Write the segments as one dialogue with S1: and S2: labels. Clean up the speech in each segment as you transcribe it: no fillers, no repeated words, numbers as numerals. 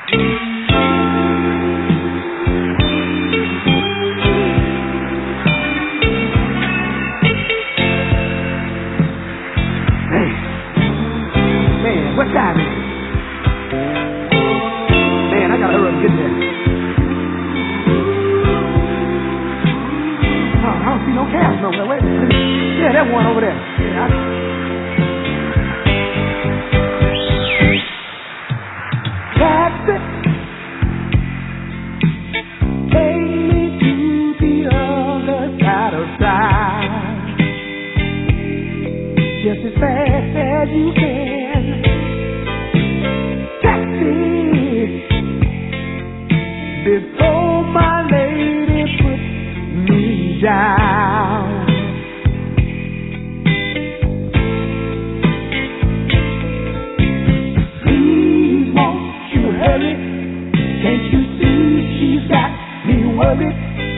S1: What time is it? Man, I gotta hurry up and get there. Oh, I don't see no cabs nowhere. Wait a minute. Yeah, that one over there. Yeah, taxi, take me to the other side of time. Just as fast as you can. Before my lady puts me down. Please won't you hurry? Can't you see she's got me worried?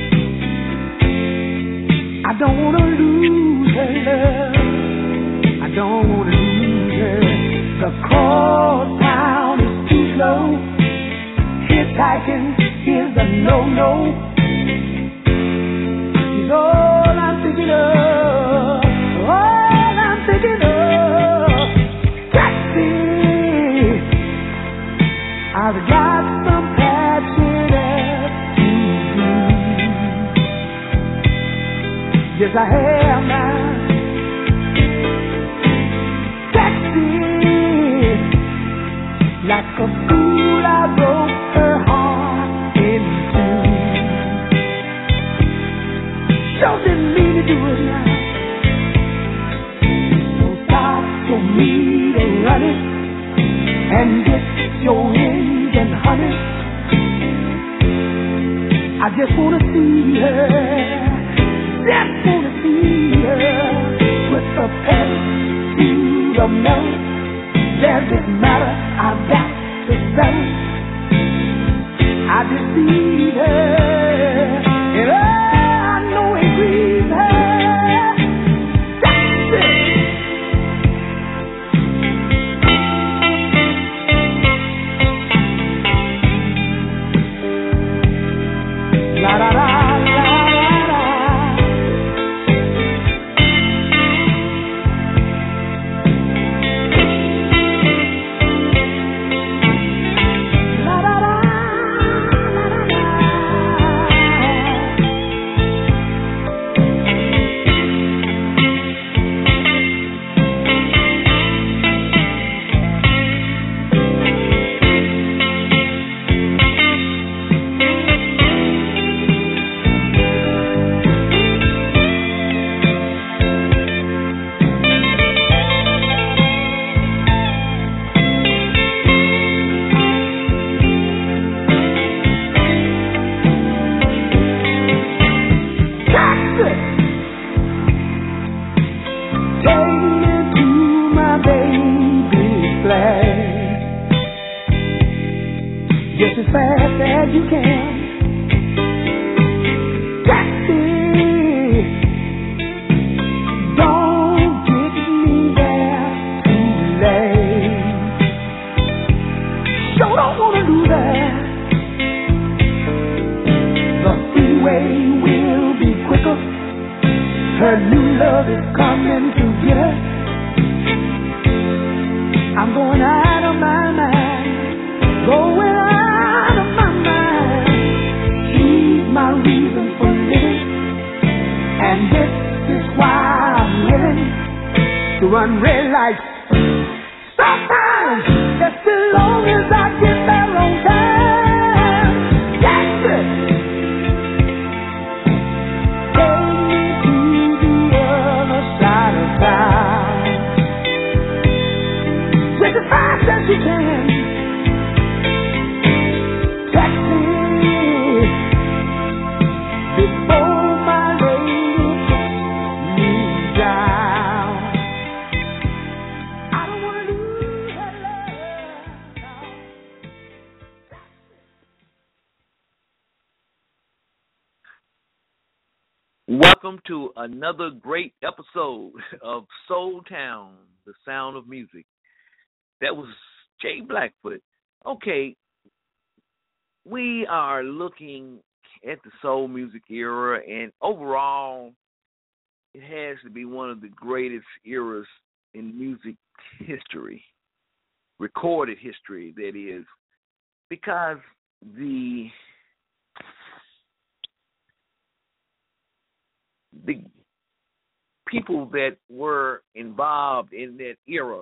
S1: I don't wanna lose her love. I don't wanna lose her. The cross town is too slow. Hitchhiking is a no-no. She's all I'm thinking of. All I'm thinking of. Taxi. I've got some patching up to do. Yes, I have now. Taxi. Like a fool, I broke her heart in two. Sure didn't mean to do it now. So stop for me to run it and get your engine humming. I just wanna see her, just wanna see her with the pedal to the metal. Does it matter? I've got to settle. I deceive her, and I know it grieves her. That's it. La da da la la da. Just as fast as you can. Taxi, don't get me there too late. Sure don't wanna do that. The freeway will be quicker. Her new love is coming to get her. I'm going out of my mind, going out of my mind. She's my reason for living, and this is why I'm willing to run red lights. Stop time, just as long as I get there on time. That's it. Take me to the other side of town. Just as fast as you can. Taxi, before my lady puts me down. I don't want to lose her love.
S2: Welcome to another great episode of Soul Town, the sound of music. That was Jay Blackfoot. Okay, we are looking at the soul music era, and overall, it has to be one of the greatest eras in music history, recorded history, that is, because the people that were involved in that era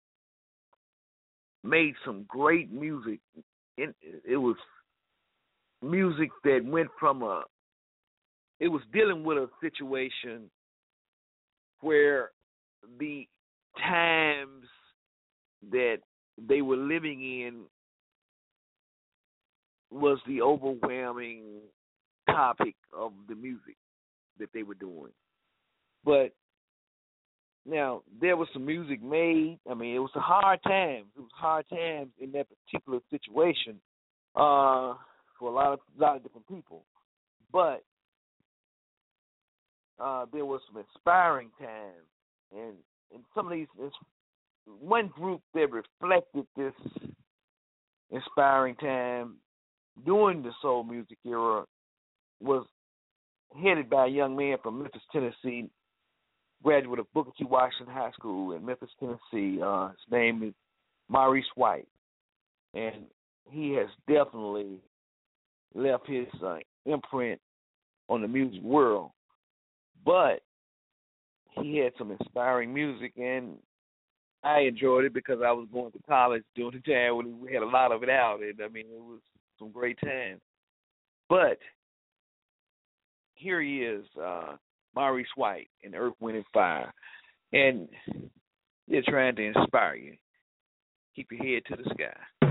S2: made some great music. It was music that went from it was dealing with a situation where the times that they were living in was the overwhelming topic of the music that they were doing. But now there was some music made. I mean, it was a hard times. It was hard times in that particular situation for a lot of different people. But there was some inspiring times, and some of these. One group that reflected this inspiring time during the soul music era was headed by a young man from Memphis, Tennessee, graduate of Booker T. Washington High School in Memphis, Tennessee. His name is Maurice White, and he has definitely left his imprint on the music world. But he had some inspiring music, and I enjoyed it because I was going to college during the time when we had a lot of it out, and I mean, it was some great times. But here he is, Maurice White in Earth, Wind, and Fire, and they're trying to inspire you. Keep your head to the sky.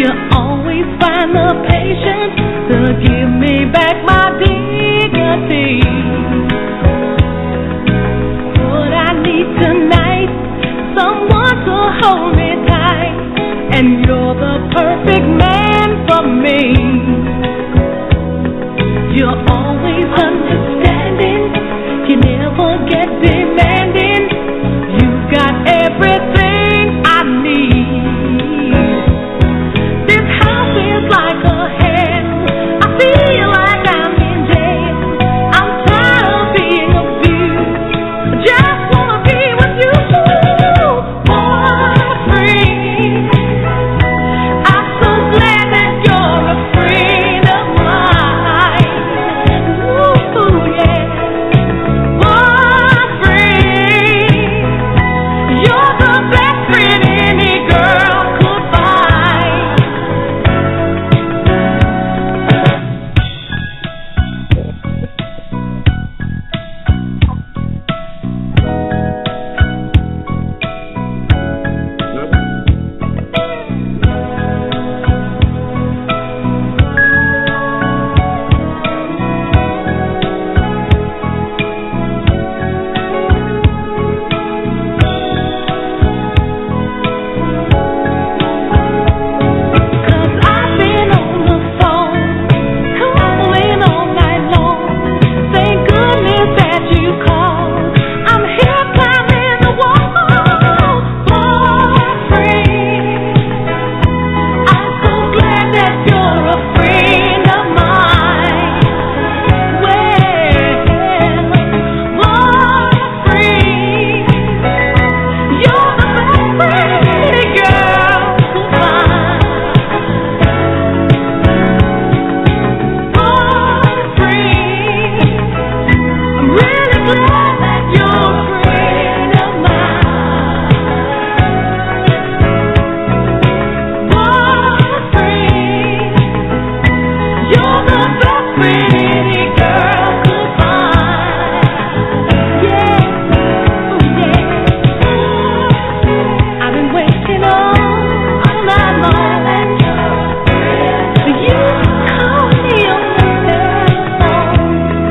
S1: You always find the patience to give me back my dignity. What I need tonight, someone to hold me tight, and you're the perfect man for me. You're always understanding, you never get demanding. You've got everything I need. This house is like a hell. I feel like I'm in jail. I'm tired of being abused. I just wanna be with you, boyfriend. I'm so glad that you're a friend of mine. Ooh, yeah. Boyfriend, you're the best friend any girl could find. Cause I've been on the phone, calling all night long. Thank goodness that you called. I'm here climbing the wall, boyfriend. I'm so glad that you're a friend of mine. Well, boyfriend, you're the best friend any girl could find. Boyfriend, I'm really glad that you're a friend of mine. Boyfriend, you're the best friend any girl could find. Yeah, oh yeah. I've been waiting all night long for you to call me on the telephone.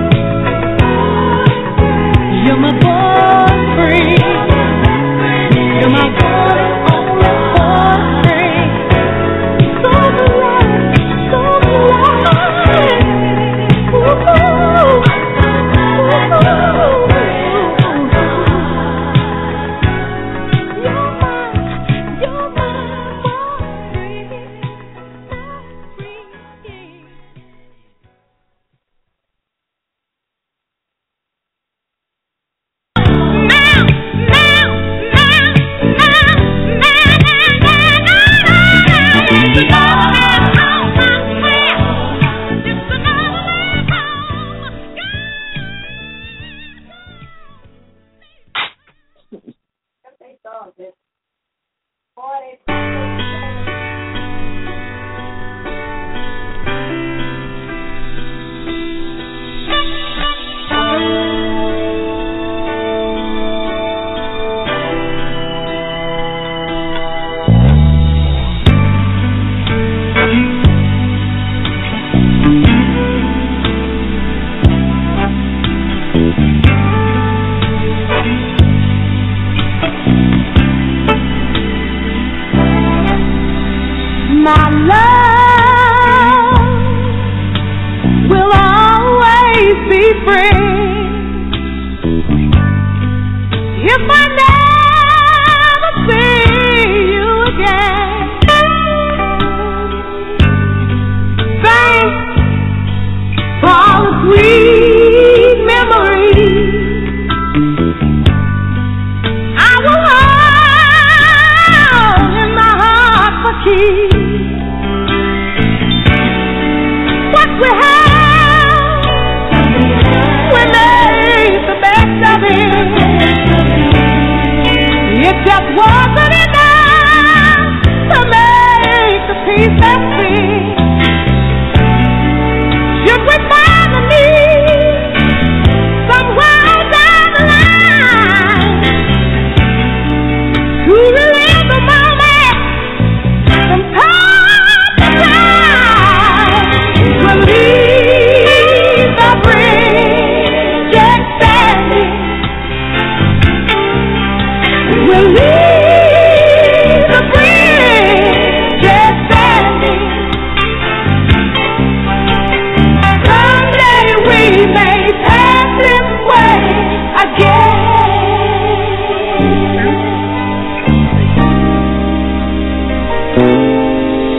S1: You're my boyfriend. You're my one and only boyfriend. So glad, so glad. Ooh, you're my My love will always be free. If I never see you again, thanks for all the sweet memories. I will hold in my heart for keys. What we have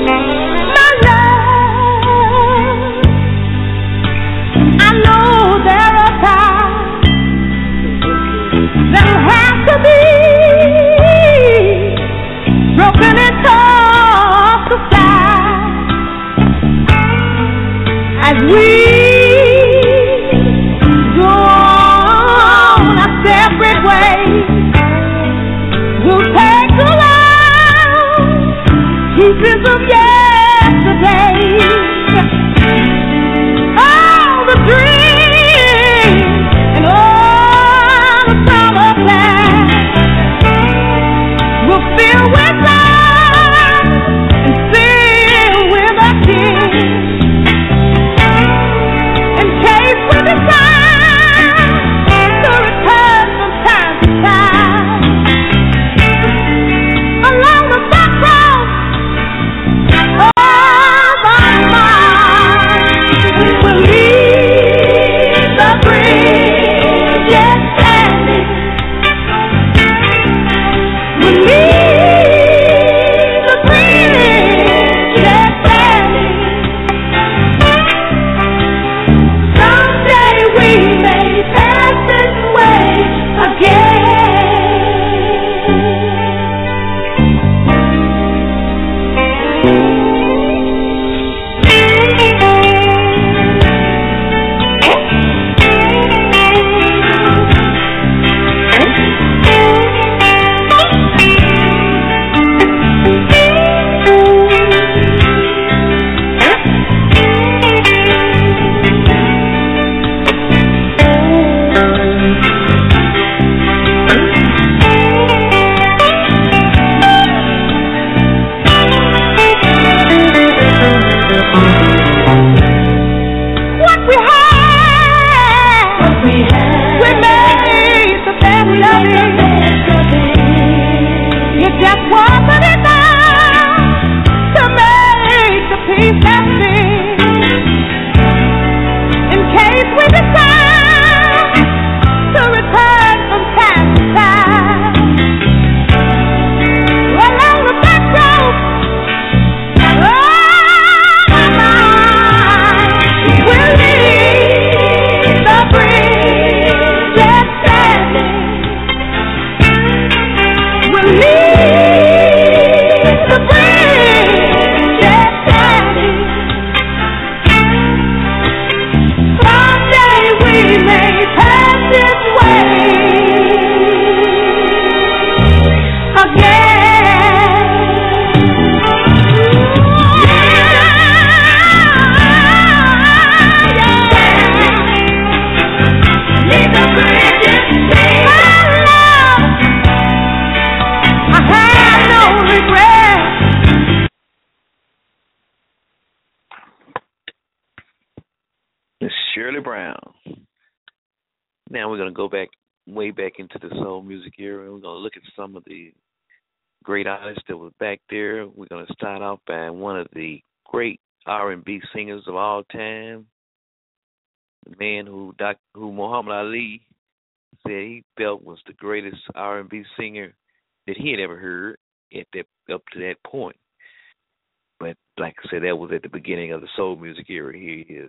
S1: My love, I know there are times that'll have to be broken and tossed aside as we go on our separate ways. We'll take the love pieces of yesterday, all the dreams and all the summer plans. We'll fill with love and fill with a kiss. In case we decide to return from time to time along the back road of my mind, we will leave the bridge yet standing. We'll leave the bridge yet standing. Someday we may pass this way again. What we had, we made the best of it. It just wasn't enough to make the peace that's big. In case we decide to return from time to time along the back road of my mind, we'll leave the bridge yet standing. We'll leave the bridge yet standing. Someday we may pass this way again. Leave the bridge yet standing. I have no regret.
S2: Miss Shirley Brown. Now we're going to go back, way back into the soul music era. We're going to look at some of the great artists that were back there. We're going to start off by one of the great R&B singers of all time, the man who Muhammad Ali said he felt was the greatest R&B singer that he had ever heard up to that point. But like I said, that was at the beginning of the soul music era. Here he is.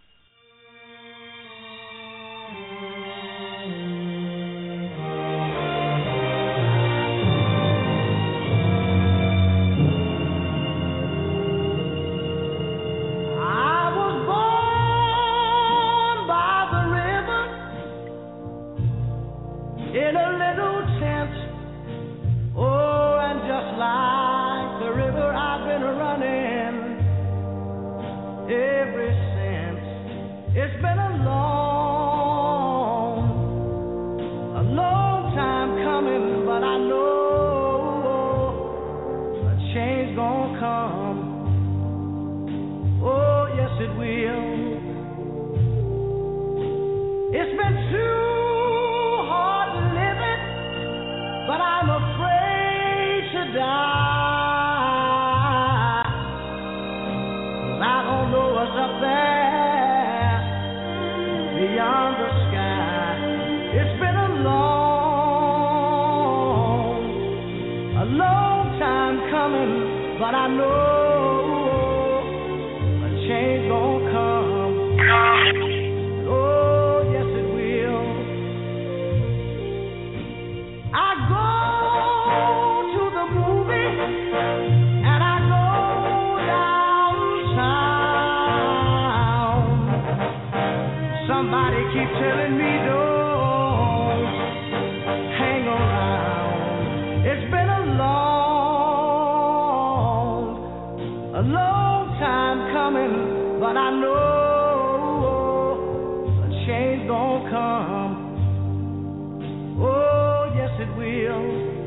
S1: I was born by the river in a little tent. Oh, and just like the river, I've been running ever since. It's been a long time coming, but I know a change gonna come. Oh, yes, it will. It's been too hard living, but I'm afraid to die. 'Cause I don't know what's up there beyond the sky. It's been a long time coming, but I know A long time coming, but I know a change gonna come. Oh, yes it will.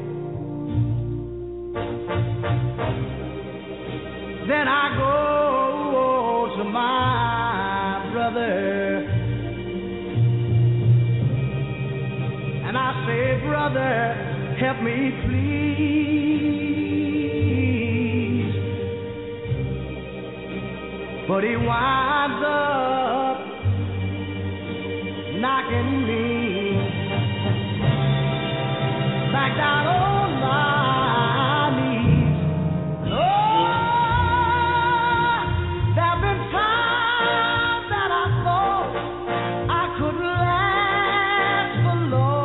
S1: Then I go to my brother and I say, brother, help me please. But he winds up knocking me back down on my knees. Oh, there've been times that I thought I couldn't last for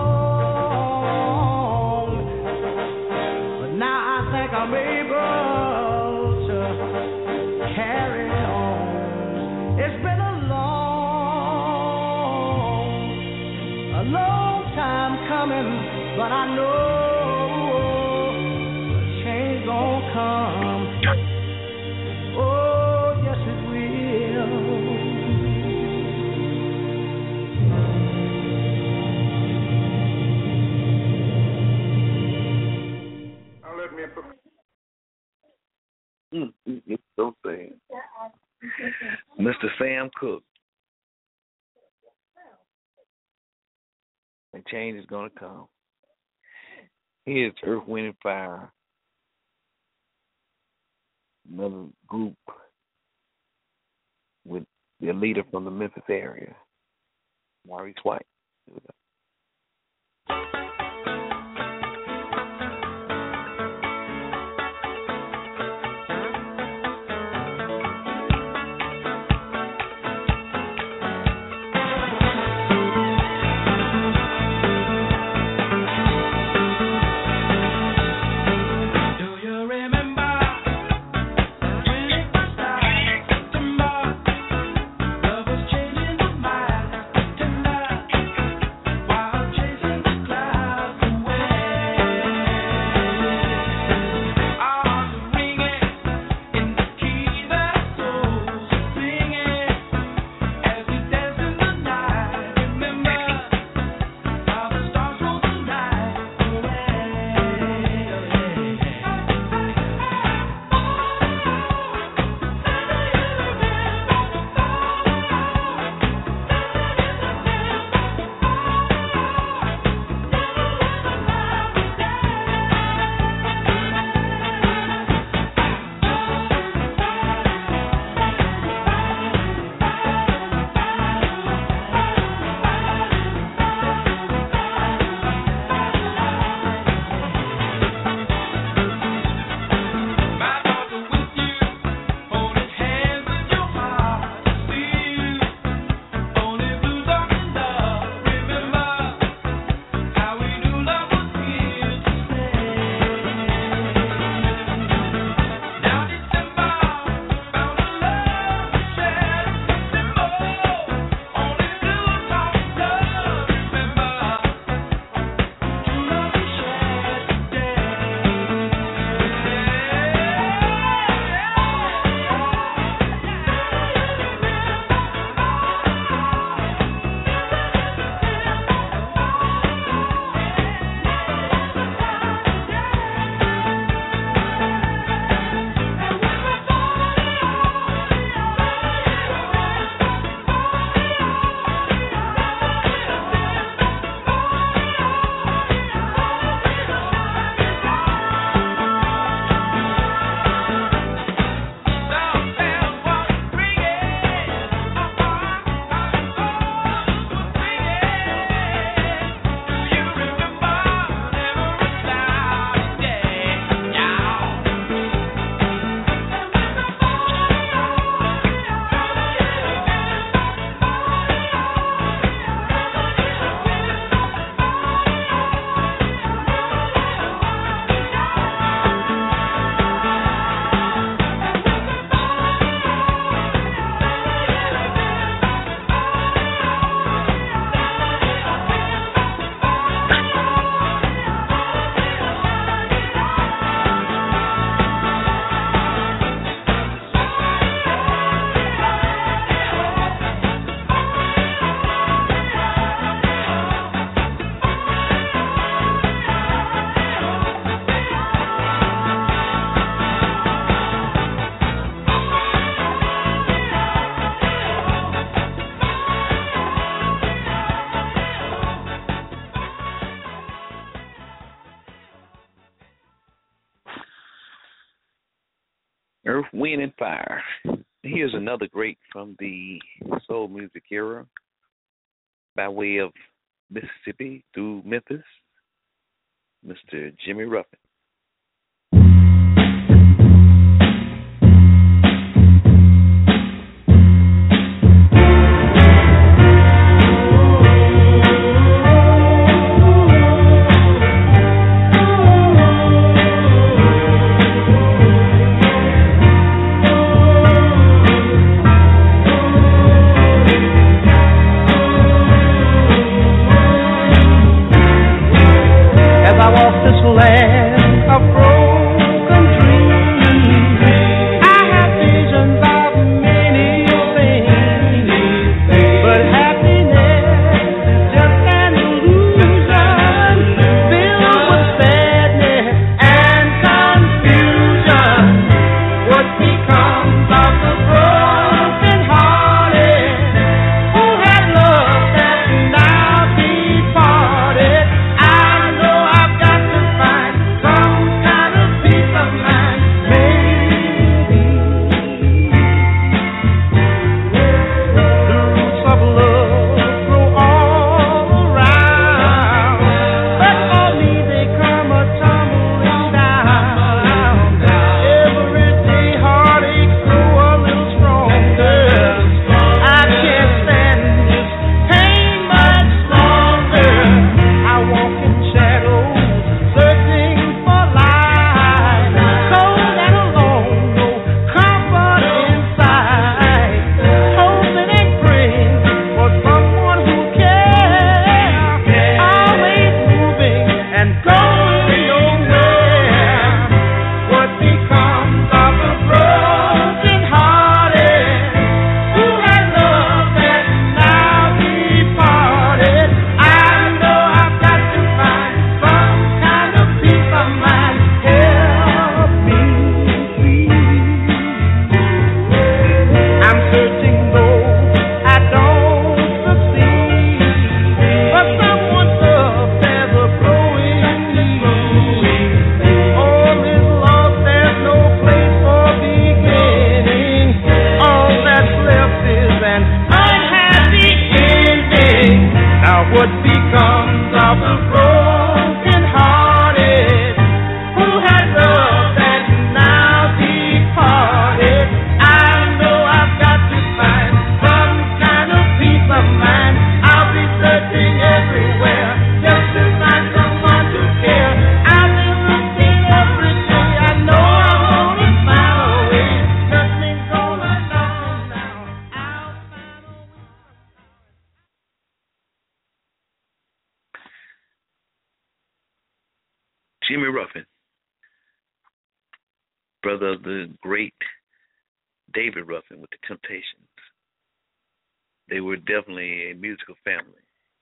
S1: long, but now I think I'm able to carry on. It's been a long time coming, but I know a change gonna come. Oh, yes it will.
S3: Now let me put.
S2: It's so sad. Mr. Sam Cooke. And change is going to come. Here's Earth, Wind, and Fire. Another group with their leader from the Memphis area, Maurice White. Here we go.
S1: Chasing the clouds.
S4: Wind and Fire. Here's another great from the soul music era by way of Mississippi through Memphis, Mr. Jimmy Ruffin. Jimmy Ruffin, brother of the great David Ruffin with the Temptations. They were definitely a musical family.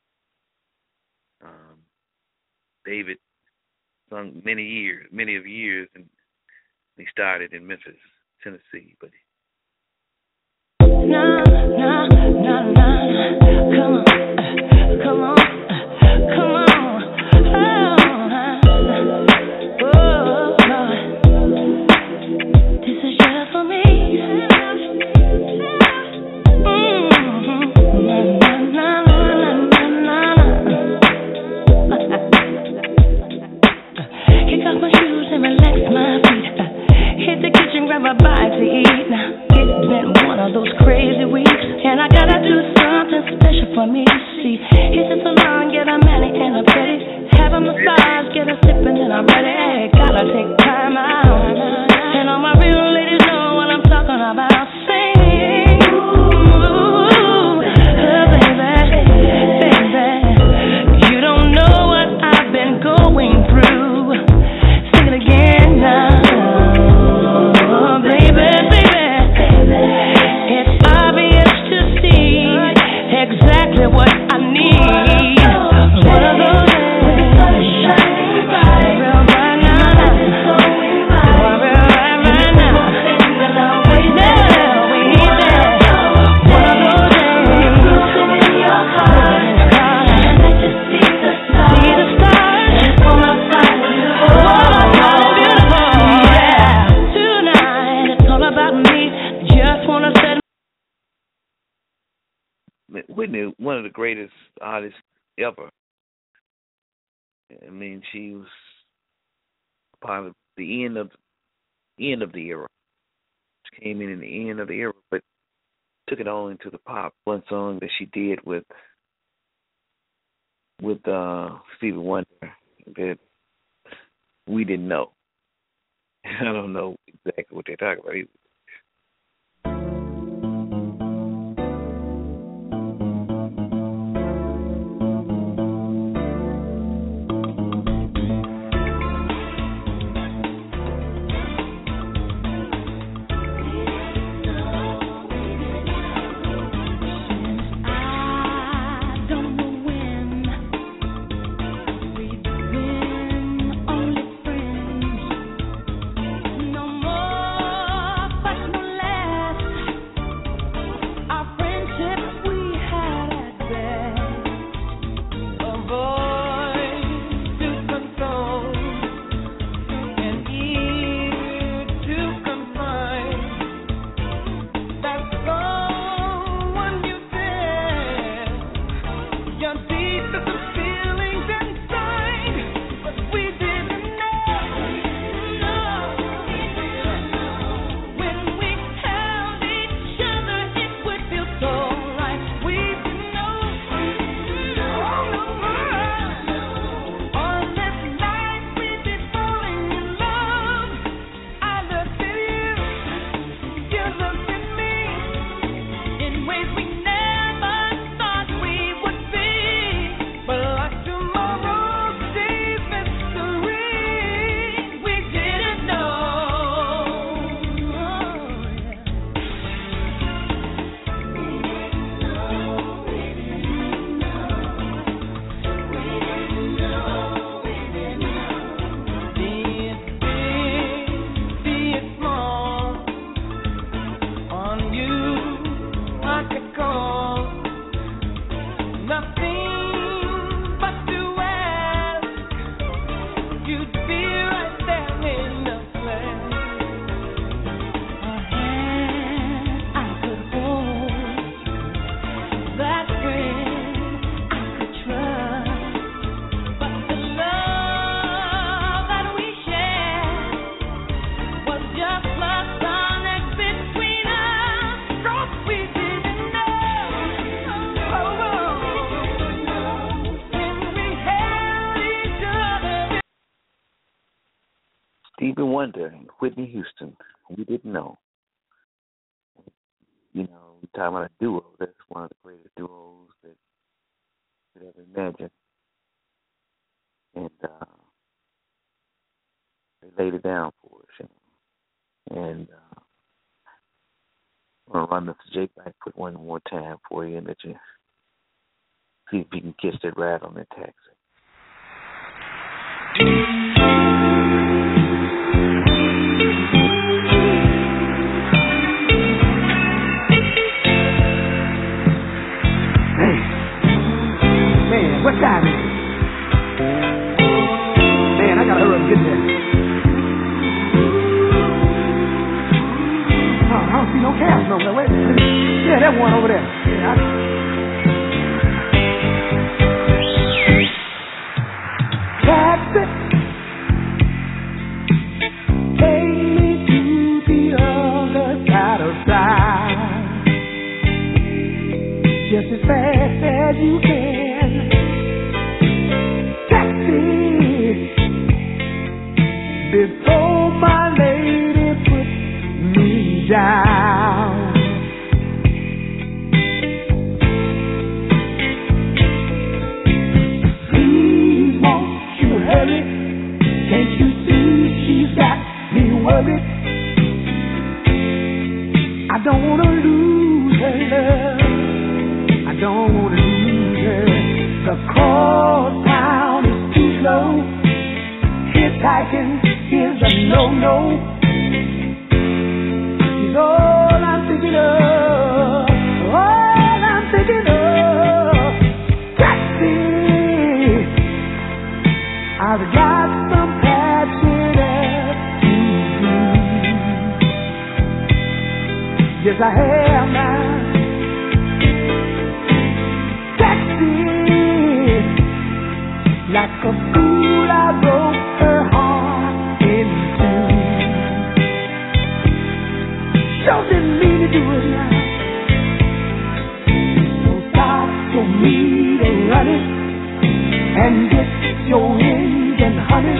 S4: David sung many years, and he started in Memphis, Tennessee. But
S1: no, come on. Grab my bite to eat. Now it's been one of those crazy weeks, and I gotta do something special for me. See, it's just a long, get a mani and a petty. Have a massage, get a sip, and then I'm ready. Gotta take time out, and all my real ladies know what I'm talking about. Sing, ooh, baby, you don't know what I've been going through. Sing it again now. Exactly what I need. One of those real bright.
S4: Whitney, one of the greatest artists ever. I mean, she was part of the end of the era. She came in the end of the era, but took it all into the pop. One song that she did with Stevie Wonder that we didn't know. I don't know exactly what they're talking about either. Stevie Wonder and Whitney Houston. We didn't know. You know, we're talking about a duo. That's one of the greatest duos that you could ever imagine. And they laid it down for us. And I'm going to run Mr. J back, put one more time for you, and let you see if you can catch that ride on that taxi.
S1: What time is it? Man, I gotta hurry up and get there. Oh, I don't see no cabs nowhere. Wait, yeah, that one over there. Yeah, taxi, take me to the other side of town, just as fast as you can. Before my lady puts me down, please won't you hurry? Can't you see she's got me worried? I don't want to lose her love. I don't want to lose her. The cross town is too slow. Hitchhiking is a no-no. She's all I'm thinking of. All I'm thinking of. Taxi. I've got some patching up to do. Yes, I have now. a fool, I broke her heart in two. Sure didn't mean to do it now. So stop your meter running and get your engine humming.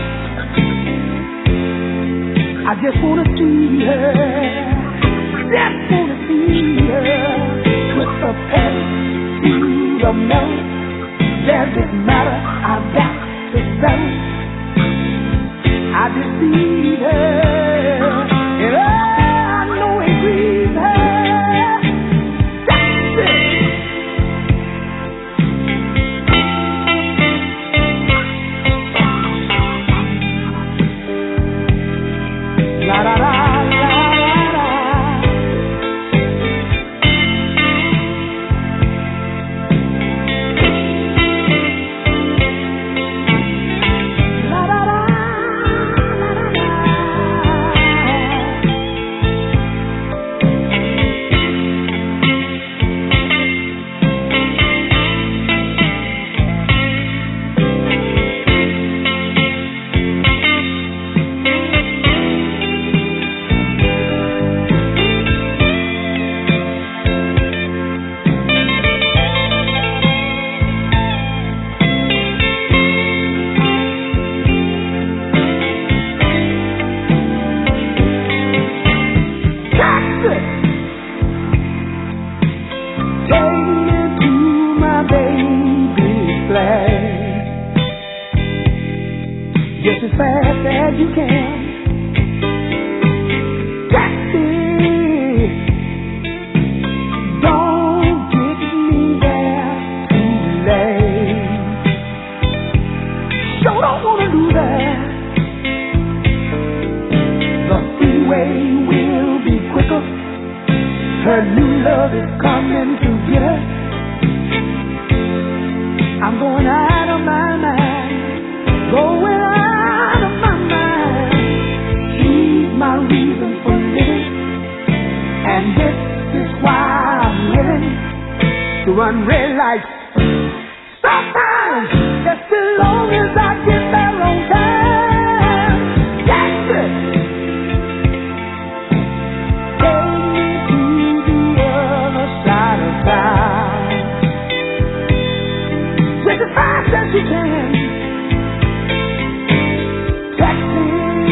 S1: I just wanna see her, just wanna see her with the pedal to the metal. Does it matter? I've got to settle. I deceive her, and I know it grieves her. That's it. La da da. Just as fast as you can. Taxi, don't get me there too late. Sure don't wanna do that. The freeway will be quicker. Her new love is coming to get her. I'm going out of my mind, going out of my mind. She's my reason for living, and this is why I'm willing to run red lights. Sometimes, just as long as I get there on time. That's it. Take me to the other side of town. Just as fast as you can. Taxi,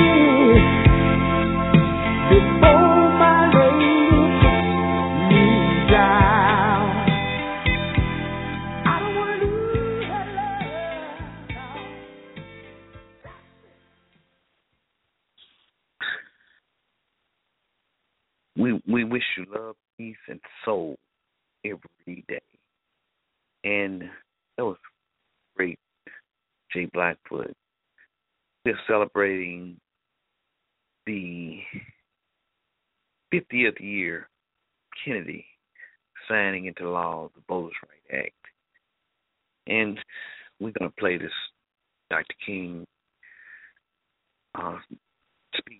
S1: before my lady puts me down. I don't want to lose her love.
S4: We wish you love, peace, and soul every day. And that was great, Jay Blackfoot. We're celebrating the 50th year Kennedy signing into law the Voters' Rights Act. And we're going to play this Dr. King speech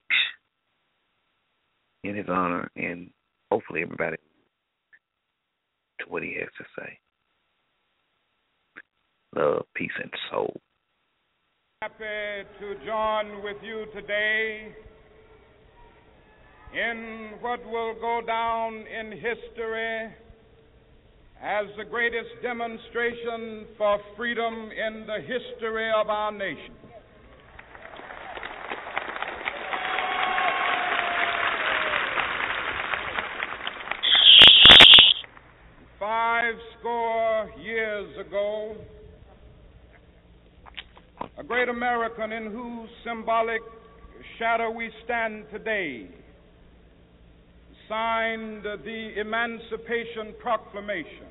S4: in his honor, and hopefully everybody to what he has to say. Love, peace, and soul.
S3: Happy to join with you today in what will go down in history as the greatest demonstration for freedom in the history of our nation. Five score years ago, a great American in whose symbolic shadow we stand today signed the Emancipation Proclamation.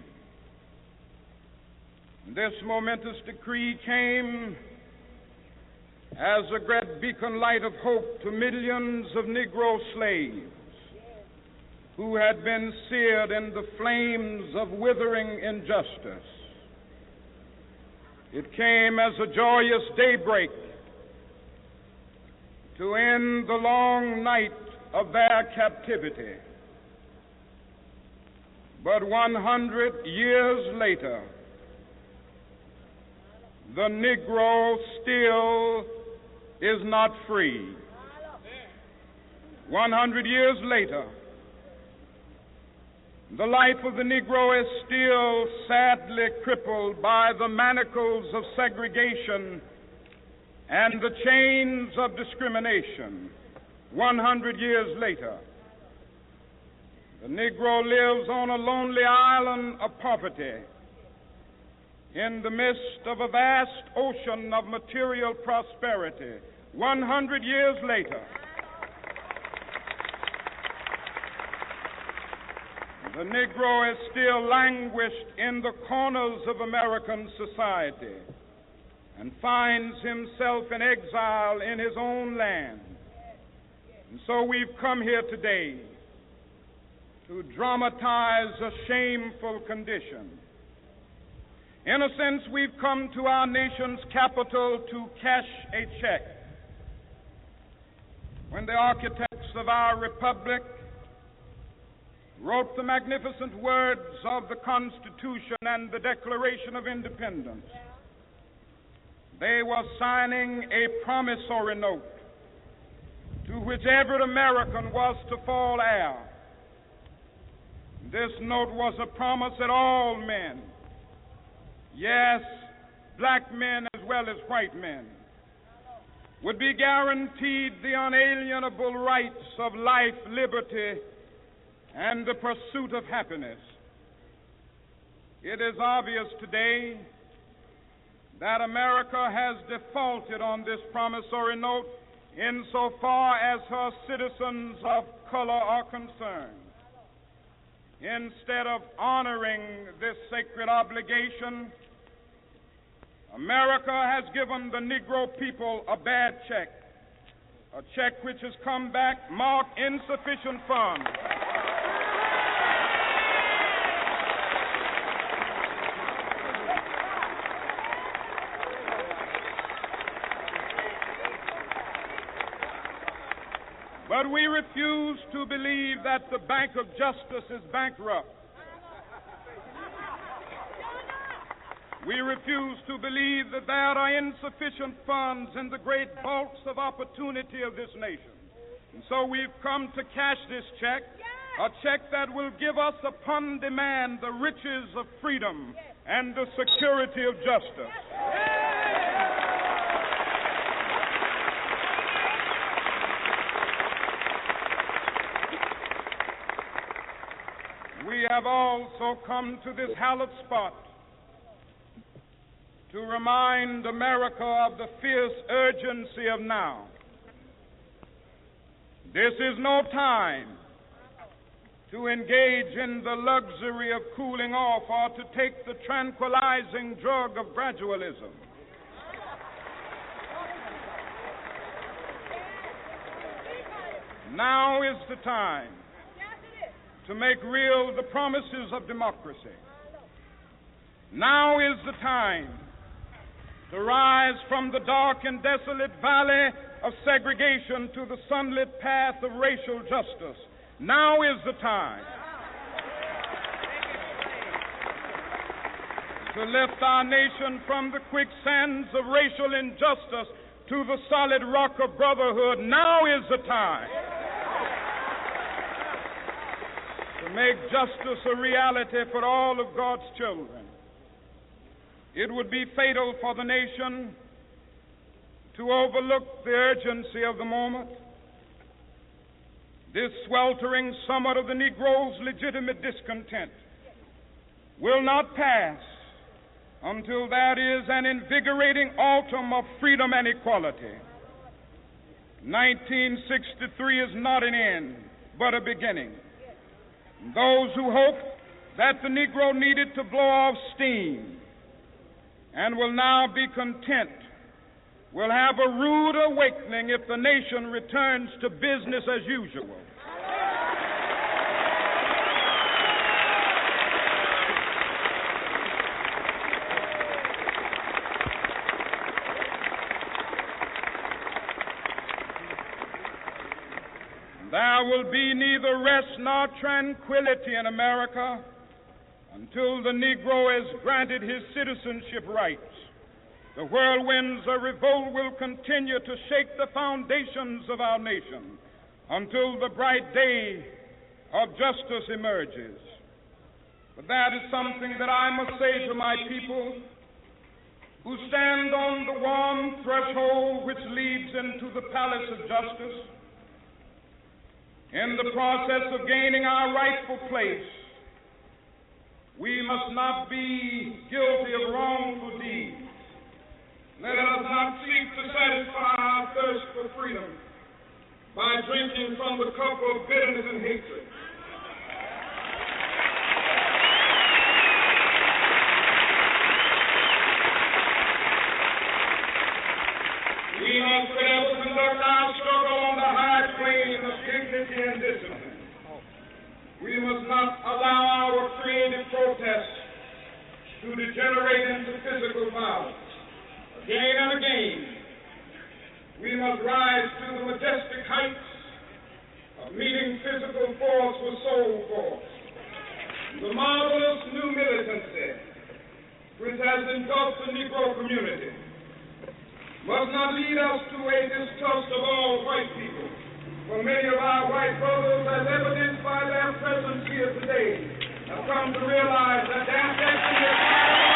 S3: This momentous decree came as a great beacon light of hope to millions of Negro slaves who had been seared in the flames of withering injustice. It came as a joyous daybreak to end the long night of their captivity. But 100 years later, the Negro still is not free. 100 years later, the life of the Negro is still sadly crippled by the manacles of segregation and the chains of discrimination. 100 years later, the Negro lives on a lonely island of poverty in the midst of a vast ocean of material prosperity. 100 years later, the Negro is still languished in the corners of American society and finds himself in exile in his own land. And so we've come here today to dramatize a shameful condition. In a sense, we've come to our nation's capital to cash a check. When the architects of our republic wrote the magnificent words of the Constitution and the Declaration of Independence, they were signing a promissory note to which every American was to fall heir. This note was a promise that all men, yes, black men as well as white men, would be guaranteed the unalienable rights of life, liberty, and the pursuit of happiness. It is obvious today that America has defaulted on this promissory note insofar as her citizens of color are concerned. Instead of honoring this sacred obligation, America has given the Negro people a bad check, a check which has come back marked insufficient funds. But we refuse to believe that the Bank of Justice is bankrupt. We refuse to believe that there are insufficient funds in the great vaults of opportunity of this nation. And so we've come to cash this check, a check that will give us upon demand the riches of freedom and the security of justice. We have also come to this hallowed spot to remind America of the fierce urgency of now. This is no time to engage in the luxury of cooling off or to take the tranquilizing drug of gradualism. Now is the time to make real the promises of democracy. Now is the time to rise from the dark and desolate valley of segregation to the sunlit path of racial justice. Now is the time to lift our nation from the quicksands of racial injustice to the solid rock of brotherhood. Now is the time to make justice a reality for all of God's children. It would be fatal for the nation to overlook the urgency of the moment. This sweltering summit of the Negro's legitimate discontent will not pass until there is an invigorating autumn of freedom and equality. 1963 is not an end, but a beginning. Those who hoped that the Negro needed to blow off steam and will now be content will have a rude awakening if the nation returns to business as usual. There will be neither rest nor tranquility in America until the Negro is granted his citizenship rights. The whirlwinds of revolt will continue to shake the foundations of our nation until the bright day of justice emerges. But that is something that I must say to my people who stand on the warm threshold which leads into the palace of justice. In the process of gaining our rightful place, we must not be guilty of wrongful deeds. Let us not seek to satisfy our thirst for freedom by drinking from the cup of bitterness and hatred. We must forever conduct our struggle on the high plane of dignity and discipline. We must not allow our creative protests to degenerate into physical violence. Again and again, we must rise to the majestic heights of meeting physical force with soul force. The marvelous new militancy which has engulfed the Negro community must not lead us to a distrust of all white people. For many of our white brothers, as evidenced by their presence here today, have come to realize that their destiny is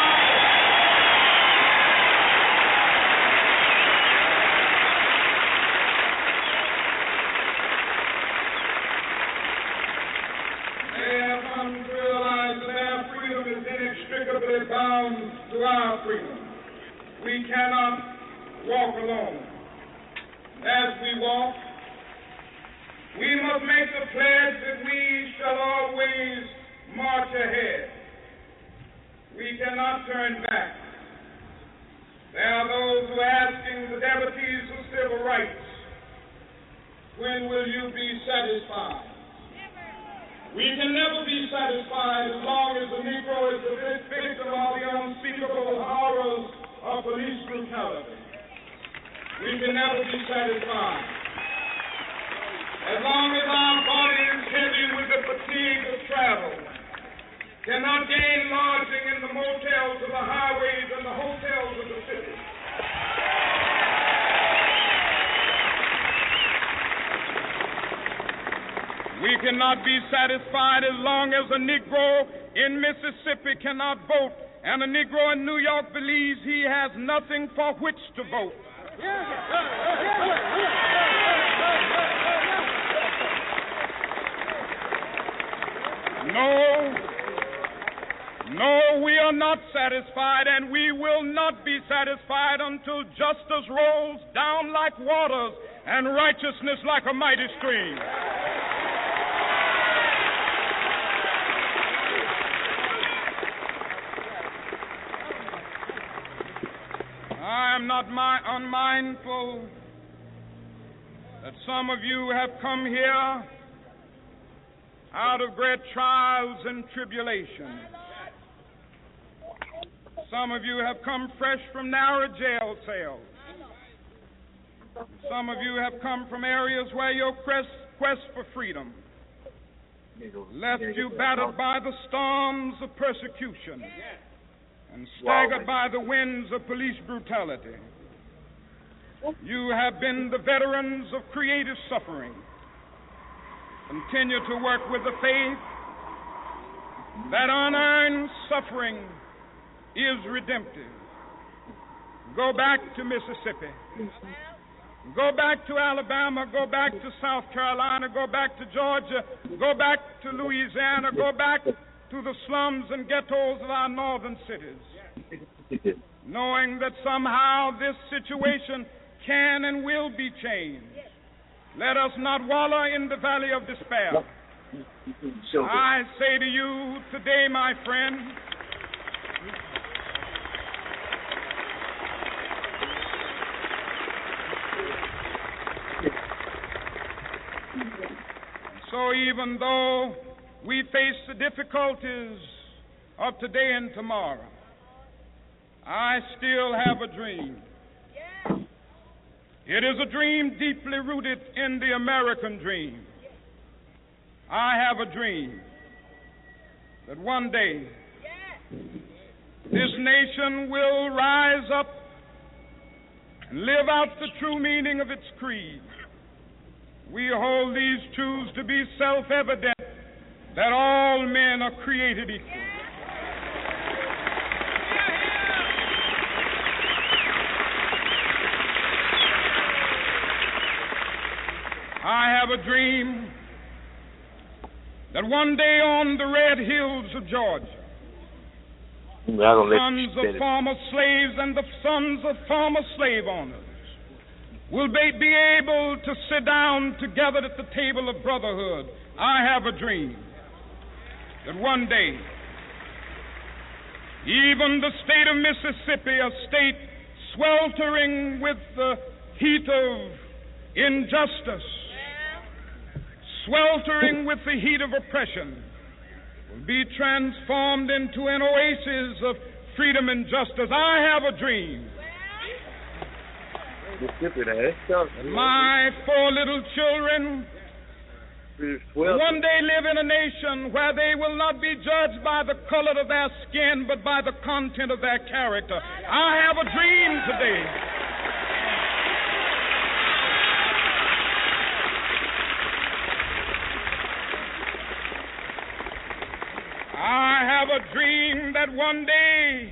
S3: inextricably bound to our freedom. We cannot walk alone. As we walk, we must make the pledge that we shall always march ahead. We cannot turn back. There are those who are asking the devotees of civil rights, when will you be satisfied? We can never be satisfied as long as the Negro is the victim of the unspeakable horrors of police brutality. We can never be satisfied as long as our body is heavy with the fatigue of travel, cannot gain lodging in the motels of the highways and the hotels of the city. We cannot be satisfied as long as a Negro in Mississippi cannot vote and a Negro in New York believes he has nothing for which to vote. No, we are not satisfied, and we will not be satisfied until justice rolls down like waters and righteousness like a mighty stream. I am not unmindful that some of you have come here out of great trials and tribulations. Some of you have come fresh from narrow jail cells. Some of you have come from areas where your quest for freedom left you battered by the storms of persecution and staggered by the winds of police brutality. You have been the veterans of creative suffering. Continue to work with the faith that unearned suffering is redemptive. Go back to Mississippi. Go back to Alabama. Go back to South Carolina. Go back to Georgia. Go back to Louisiana. Go back to the slums and ghettos of our northern cities, knowing that somehow this situation can and will be changed. Let us not wallow in the valley of despair. I say to you today, my friend, so even though we face the difficulties of today and tomorrow, I still have a dream. It is a dream deeply rooted in the American dream. I have a dream that one day this nation will rise up and live out the true meaning of its creed. We hold these truths to be self-evident, that all men are created equal. I have a dream that one day on the red hills of Georgia, sons of former slaves and the sons of former slave owners will be able to sit down together at the table of brotherhood. I have a dream that one day, even the state of Mississippi, a state sweltering with the heat of injustice, sweltering with the heat of oppression, will be transformed into an oasis of freedom and justice. I have a dream that my 4 little children will one day live in a nation where they will not be judged by the color of their skin, but by the content of their character. I have a dream today. I have a dream that one day,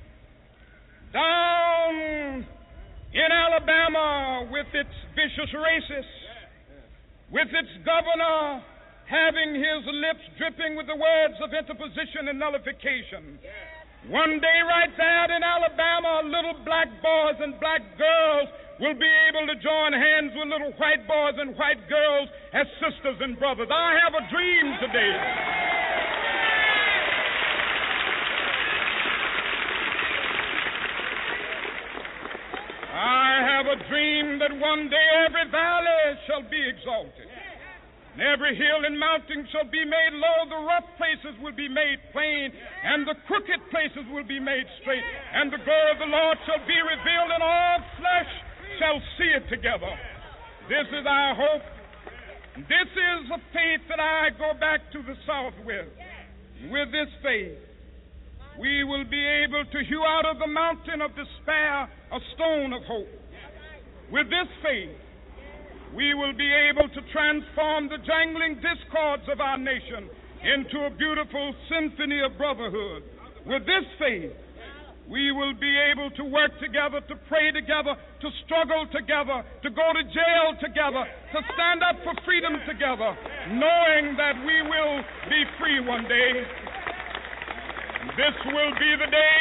S3: down in Alabama, with its vicious racists, with its governor having his lips dripping with the words of interposition and nullification, one day right there in Alabama, little black boys and black girls will be able to join hands with little white boys and white girls as sisters and brothers. I have a dream today. I have a dream that one day every valley shall be exalted, and every hill and mountain shall be made low. The rough places will be made plain, and the crooked places will be made straight. And the glory of the Lord shall be revealed, and all flesh shall see it together. This is our hope. This is a faith that I go back to the South with. With this faith, we will be able to hew out of the mountain of despair a stone of hope. With this faith, we will be able to transform the jangling discords of our nation into a beautiful symphony of brotherhood. With this faith, we will be able to work together, to pray together, to struggle together, to go to jail together, to stand up for freedom together, knowing that we will be free one day. This will be the day.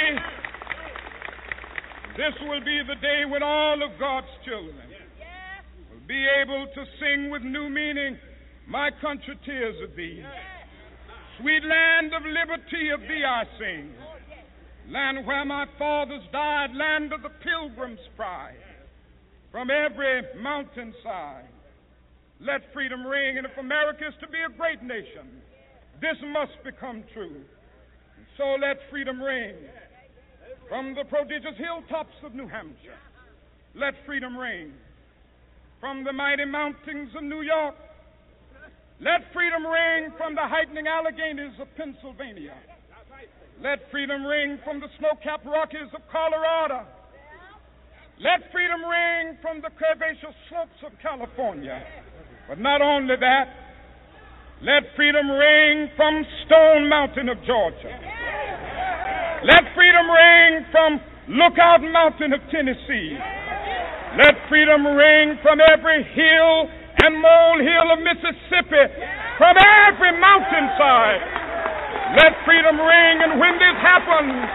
S3: This will be the day when all of God's children will be able to sing with new meaning, "My country, tears of thee. Sweet land of liberty, of thee I sing. Land where my fathers died, land of the pilgrim's pride. From every mountainside, let freedom ring. And if America is to be a great nation, this must become true. So let freedom ring from the prodigious hilltops of New Hampshire. Let freedom ring from the mighty mountains of New York. Let freedom ring from the heightening Alleghanies of Pennsylvania. Let freedom ring from the snow-capped Rockies of Colorado. Let freedom ring from the curvaceous slopes of California. But not only that, let freedom ring from Stone Mountain of Georgia. Let freedom ring from Lookout Mountain of Tennessee. Let freedom ring from every hill and molehill of Mississippi, from every mountainside. Let freedom ring, and when this happens,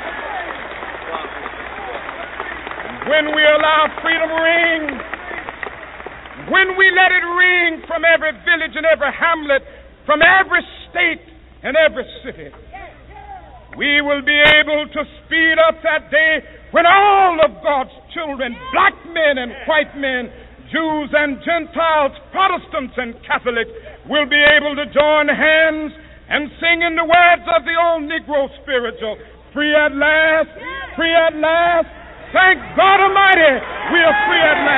S3: when we allow freedom ring, when we let it ring from every village and every hamlet, from every state and every city, we will be able to speed up that day when all of God's children, black men and white men, Jews and Gentiles, Protestants and Catholics, will be able to join hands and sing in the words of the old Negro spiritual, "Free at last, free at last. Thank God Almighty, we are free at last."